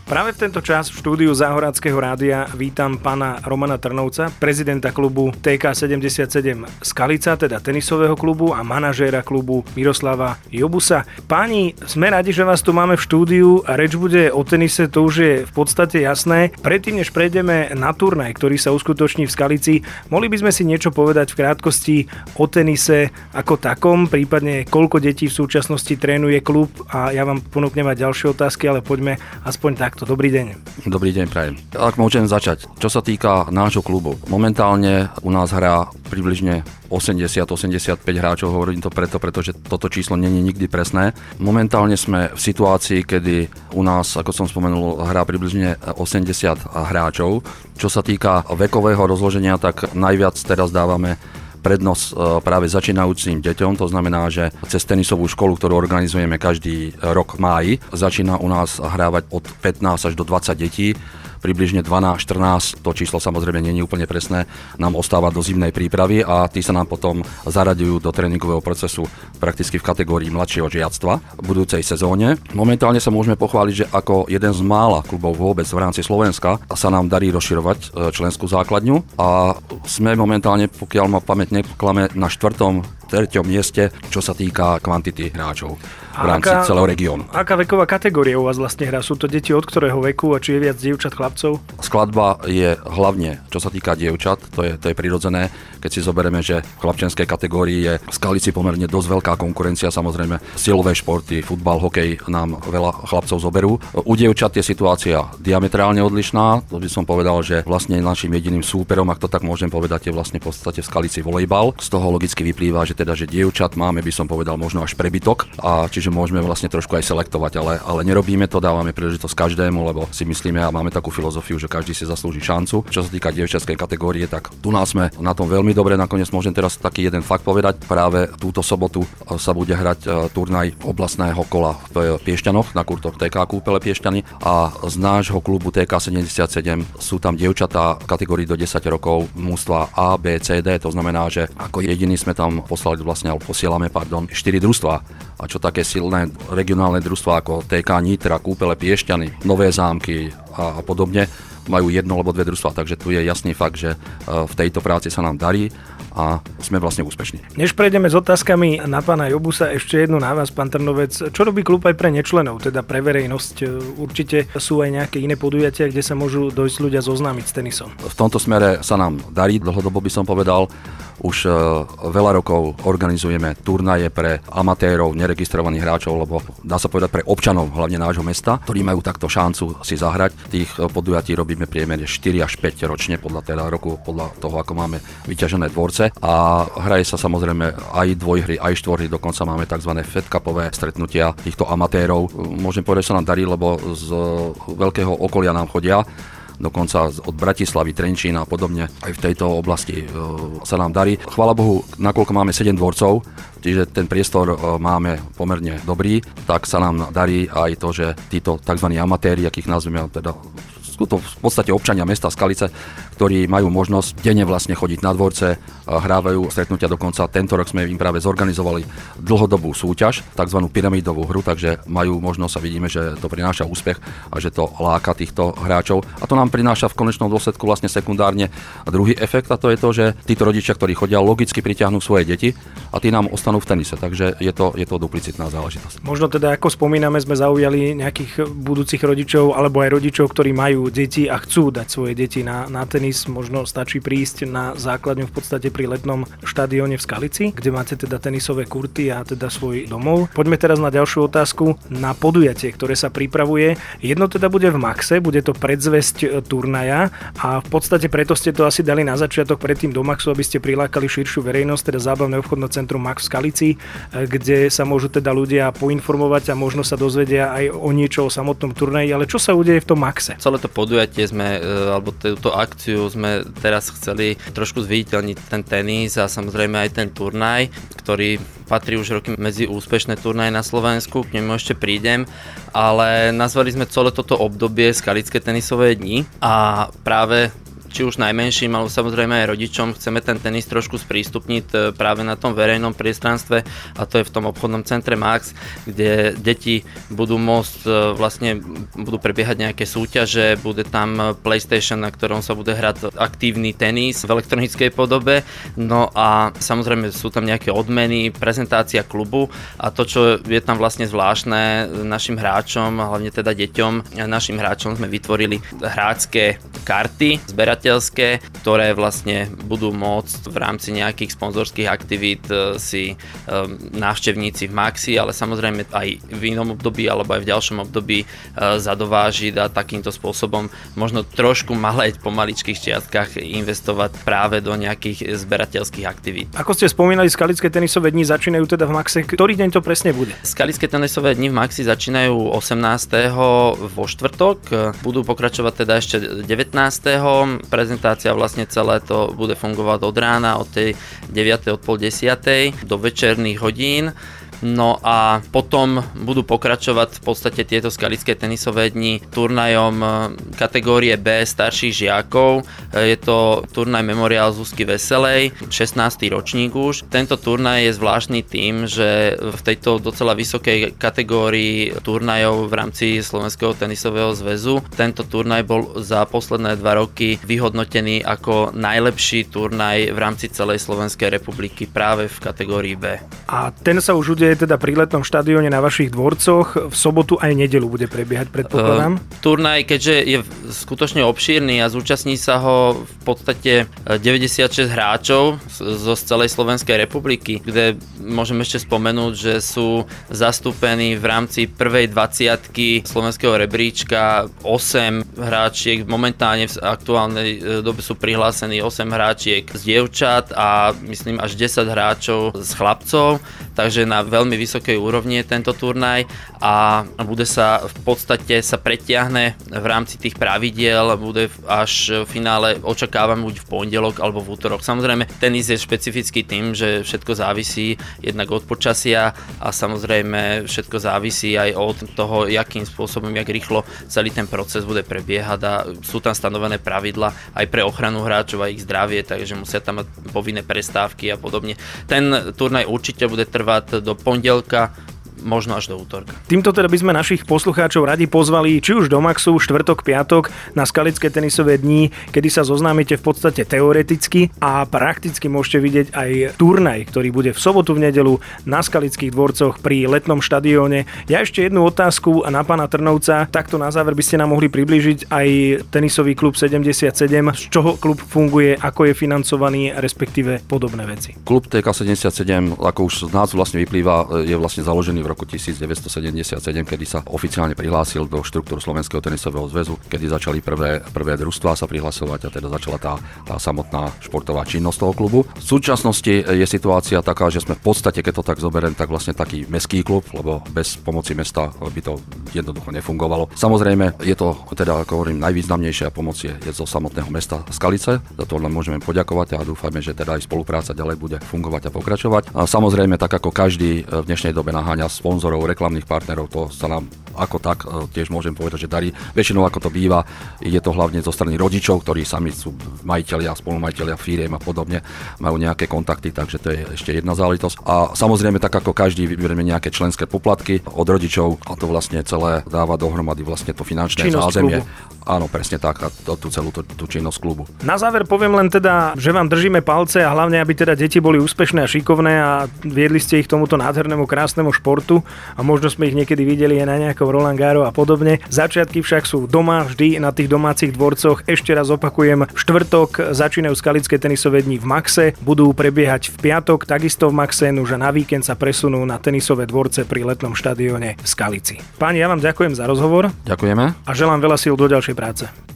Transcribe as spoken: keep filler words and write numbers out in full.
Práve v tento čas v štúdiu Záhoráckeho rádia vítam pána Romana Trnovca, prezidenta klubu té ká sedemdesiatsedem Skalica, teda tenisového klubu, a manažéra klubu Miroslava Jobusa. Páni, sme radi, že vás tu máme v štúdiu a reč bude o tenise, to už je v podstate jasné. Predtým, než prejdeme na turnaj, ktorý sa uskutoční v Skalici, mohli by sme si niečo povedať v krátkosti o tenise ako takom, prípadne koľko detí v súčasnosti trénuje klub, a ja vám ponúknem aj ďalšie otázky, ale poďme aspoň takto. Dobrý deň. Dobrý deň, prajem. Ak môžem začať, čo sa týka nášho klubu. Momentálne u nás hrá približne osemdesiat osemdesiatpäť hráčov, hovorím to preto, pretože toto číslo nie je nikdy presné. Momentálne sme v situácii, kedy u nás, ako som spomenul, hrá približne osemdesiat hráčov. Čo sa týka vekového rozloženia, tak najviac teraz dávame prednosť práve začínajúcim deťom, to znamená, že cez tenisovú školu, ktorú organizujeme každý rok v máji, začína u nás hrávať od pätnásť až do dvadsať detí. Približne dvanásť štrnásť, to číslo samozrejme nie je úplne presné, nám ostáva do zimnej prípravy a tí sa nám potom zaraďujú do tréningového procesu prakticky v kategórii mladšieho žiactva v budúcej sezóne. Momentálne sa môžeme pochváliť, že ako jeden z mála klubov vôbec v rámci Slovenska sa nám darí rozširovať členskú základňu a sme momentálne, pokiaľ ma pamäť neklame, na štvrtom treťom mieste, čo sa týka kvantity hráčov v rámci aká, celého regiónu. Aká veková kategória u vás vlastne hrá? Sú to deti od ktorého veku a či je viac dievčat, chlapcov? Skladba je hlavne, čo sa týka dievčat, to je, to je prirodzené, keď si zoberieme, že v chlapčenskej kategórii je v Skalici pomerne dosť veľká konkurencia, samozrejme silové športy, futbal, hokej nám veľa chlapcov zoberú. U dievčat je situácia diametrálne odlišná, to by som povedal, že vlastne našim jediným súperom, ak to tak môžem povedať, je vlastne v podstate v Skalici volejbal. Z toho logicky vyplýva, že teda, že dievčat máme, by som povedal, možno až prebytok, a čiže môžeme vlastne trošku aj selektovať, ale, ale nerobíme to, dávame príležitosť každému, lebo si myslíme a máme takú filozofiu, že každý si zaslúži šancu. Čo sa týka dievčatskej kategórie, tak tu nás sme na tom veľmi dobre. Nakoniec môžem teraz taký jeden fakt povedať. Práve túto sobotu sa bude hrať turnaj oblastného kola v Piešťanoch na kurtoch té ká Kúpele Piešťany a z nášho klubu té ká sedemdesiatsedem sú tam dievčatá v kategórii do desať rokov mužstva A, B, C, D. To znamená, že ako jediní sme tam poslali vlastne, alebo posielame, pardon, štyri družstvá. A čo také silné regionálne družstvá ako té ká Nitra, Kúpele Piešťany, Nové Zámky a, a podobne majú jedno alebo dve družstvá, takže tu je jasný fakt, že v tejto práci sa nám darí a sme vlastne úspešní. Než prejdeme s otázkami na pána Jobusa, ešte jednu na vás, pán Trnovec. Čo robí klub aj pre nečlenov, teda pre verejnosť? Určite sú aj nejaké iné podujatia, kde sa môžu dojsť ľudia zoznámiť s tenisom. V tomto smere sa nám darí, dlhodobo by som povedal. Už veľa rokov organizujeme turnaje pre amatérov, neregistrovaných hráčov, lebo dá sa povedať pre občanov, hlavne nášho mesta, ktorí majú takto šancu si zahrať. Tých podujatí robíme priemerne štyri až päť ročne, podľa teda roku, podľa toho, ako máme vyťažené dvorce. A hraje sa samozrejme aj dvojhry, aj štvorhry, dokonca máme tzv. Fed Cupové stretnutia týchto amatérov. Môžem povedať, že sa nám darí, lebo z veľkého okolia nám chodia, dokonca od Bratislavy, Trenčína a podobne. Aj v tejto oblasti e, sa nám darí. Chvála Bohu, nakoľko máme sedem dvorcov, čiže ten priestor e, máme pomerne dobrý, tak sa nám darí aj to, že títo tzv. Amatéri, akých nazveme, teda sú to v podstate občania mesta Skalice, ktorí majú možnosť denne vlastne chodiť na dvorce, hrávajú stretnutia, dokonca tento rok sme im práve zorganizovali dlhodobú súťaž, tzv. Pyramidovú hru, takže majú možnosť a vidíme, že to prináša úspech a že to láka týchto hráčov. A to nám prináša v konečnom dôsledku vlastne sekundárne druhý efekt, a to je to, že títo rodičia, ktorí chodia, logicky pritiahnu svoje deti a tí nám ostanú v tenise, takže je to, je to duplicitná záležitosť. Možno teda, ako spomíname, sme zaujali nejakých budúcich rodičov alebo aj rodičov, ktorí majú deti a chcú dať svoje deti na, na tenis. Možno stačí prísť na základňu v podstate pri letnom štadióne v Skalici, kde máte teda tenisové kurty a teda svoj domov. Poďme teraz na ďalšiu otázku, na podujatie, ktoré sa pripravuje. Jedno teda bude v Maxe, bude to predzvesť turnaja a v podstate preto ste to asi dali na začiatok predtým do Maxu, aby ste prilákali širšiu verejnosť, teda zábavné obchodné centrum Max v Skalici, kde sa môžu teda ľudia poinformovať a možno sa dozvedia aj o niečo o samotnom turnaji, ale čo sa udeje v tom Maxe? Celé to podujatie sme, alebo túto akciu sme teraz chceli trošku zviditeľniť ten tenis a samozrejme aj ten turnaj, ktorý patrí už roky medzi úspešné turnaje na Slovensku, k nemu ešte prídem, ale nazvali sme celé toto obdobie Skalické tenisové dni a práve či už najmenším, ale samozrejme aj rodičom chceme ten tenis trošku sprístupniť práve na tom verejnom priestranstve, a to je v tom obchodnom centre Max, kde deti budú môcť vlastne, budú prebiehať nejaké súťaže, bude tam PlayStation, na ktorom sa bude hrať aktívny tenis v elektronickej podobe, no a samozrejme sú tam nejaké odmeny, prezentácia klubu, a to, čo je tam vlastne zvláštne našim hráčom, hlavne teda deťom, našim hráčom sme vytvorili hráčske karty zberateľské, ktoré vlastne budú môcť v rámci nejakých sponzorských aktivít si návštevníci v Maxi, ale samozrejme aj v inom období alebo aj v ďalšom období zadovážiť a takýmto spôsobom možno trošku malé po maličkých čiastkách investovať práve do nejakých zberateľských aktivít. Ako ste spomínali, skalické tenisové dni začínajú teda v Maxe. Ktorý deň to presne bude? Skalické tenisové dni v Maxi začínajú osemnásteho vo štvrtok, budú pokračovať teda ešte devätnásteho Prezentácia vlastne celé to bude fungovať od rána, od tej deviatej, od pol desiatej do večerných hodín. No a potom budú pokračovať v podstate tieto skalické tenisové dni turnajom kategórie B starších žiakov. Je to turnaj Memoriál Zuzky Veselej, šestnásty ročník už. Tento turnaj je zvláštny tým, že v tejto docela vysokej kategórii turnajov v rámci Slovenského tenisového zväzu tento turnaj bol za posledné dva roky vyhodnotený ako najlepší turnaj v rámci celej Slovenskej republiky práve v kategórii B. A ten sa už je teda pri letnom štadióne na vašich dvorcoch. V sobotu aj nedeľu bude prebiehať, predpokladám. Uh, turnaj, keďže je skutočne obšírny a zúčastní sa ho v podstate deväťdesiatšesť hráčov zo celej Slovenskej republiky, kde môžem ešte spomenúť, že sú zastúpení v rámci prvej dvadsiatky slovenského rebríčka osem hráčiek. Momentálne v aktuálnej dobe sú prihlásení osem hráčiek z dievčat a myslím až desať hráčov z chlapcov, takže na veľmi vysokej úrovni je tento turnaj a bude sa v podstate sa pretiahne v rámci tých pravidiel, bude až v finále očakávam buď v pondelok alebo v útorok. Samozrejme, tenis je špecifický tým, že všetko závisí jednak od počasia a samozrejme všetko závisí aj od toho, jakým spôsobom, jak rýchlo celý ten proces bude prebiehať, a sú tam stanovené pravidla aj pre ochranu hráčov a ich zdravie, takže musia tam mať povinné prestávky a podobne. Ten turnaj určite bude trvať do pondelka, možno až do útorka. Týmto teda by sme našich poslucháčov radi pozvali či už do Maxu štvrtok, piatok na skalické tenisové dni, kedy sa zoznámite v podstate teoreticky a prakticky môžete vidieť aj turnaj, ktorý bude v sobotu, v nedeľu na skalických dvorcoch pri letnom štadióne. Ja ešte jednu otázku na pána Trnovca. Takto na záver by ste nám mohli priblížiť aj tenisový klub sedemdesiatsedem, z čoho klub funguje, ako je financovaný, respektíve podobné veci. Klub té ká sedemdesiatsedem, ako už z názvu vlastne vyplýva, je vlastne založený v roku devätnásťsedemdesiatsedem, kedy sa oficiálne prihlásil do štruktúr Slovenského tenisového zväzu, kedy začali prvé, prvé družstvá sa prihlasovať a teda začala tá, tá samotná športová činnosť toho klubu. V súčasnosti je situácia taká, že sme v podstate, keď to tak zoberiem, tak vlastne taký mestský klub, lebo bez pomoci mesta by to jednoducho nefungovalo. Samozrejme, je to teda, ako hovorím, najvýznamnejšia pomoc je, je zo samotného mesta Skalice. Za to len môžeme poďakovať a dúfame, že teda aj spolupráca ďalej bude fungovať a pokračovať. A samozrejme, tak ako každý v dnešnej dobe naháňa sponzorov, reklamných partnerov, to sa nám ako tak tiež môžem povedať, že darí. Väčšinou ako to býva, ide to hlavne zo strany rodičov, ktorí sami sú majitelia, spolumajitelia firiem a podobne, majú nejaké kontakty, takže to je ešte jedna záležitosť. A samozrejme, tak ako každý, vyberieme nejaké členské poplatky od rodičov a to vlastne celé dáva dohromady vlastne to finančné činnosť zázemie. klubu. Áno, presne tak, a to, tú celú tú, tú činnosť klubu. Na záver poviem len teda, že vám držíme palce a hlavne, aby teda deti boli úspešné a šikovné a viedli ste ich tomuto nádhernému, krásnemu športu a možno sme ich niekedy videli aj na nejakom Roland Garros a podobne. Začiatky však sú doma, vždy na tých domácich dvorcoch. Ešte raz opakujem, v štvrtok začínajú skalické tenisové dni v Maxe, budú prebiehať v piatok takisto v Maxe, už na víkend sa presunú na tenisové dvorce pri letnom štadióne v Skalici. Páni, ja vám ďakujem za rozhovor. Ďakujeme. A želám veľa síl do ďalšej práce.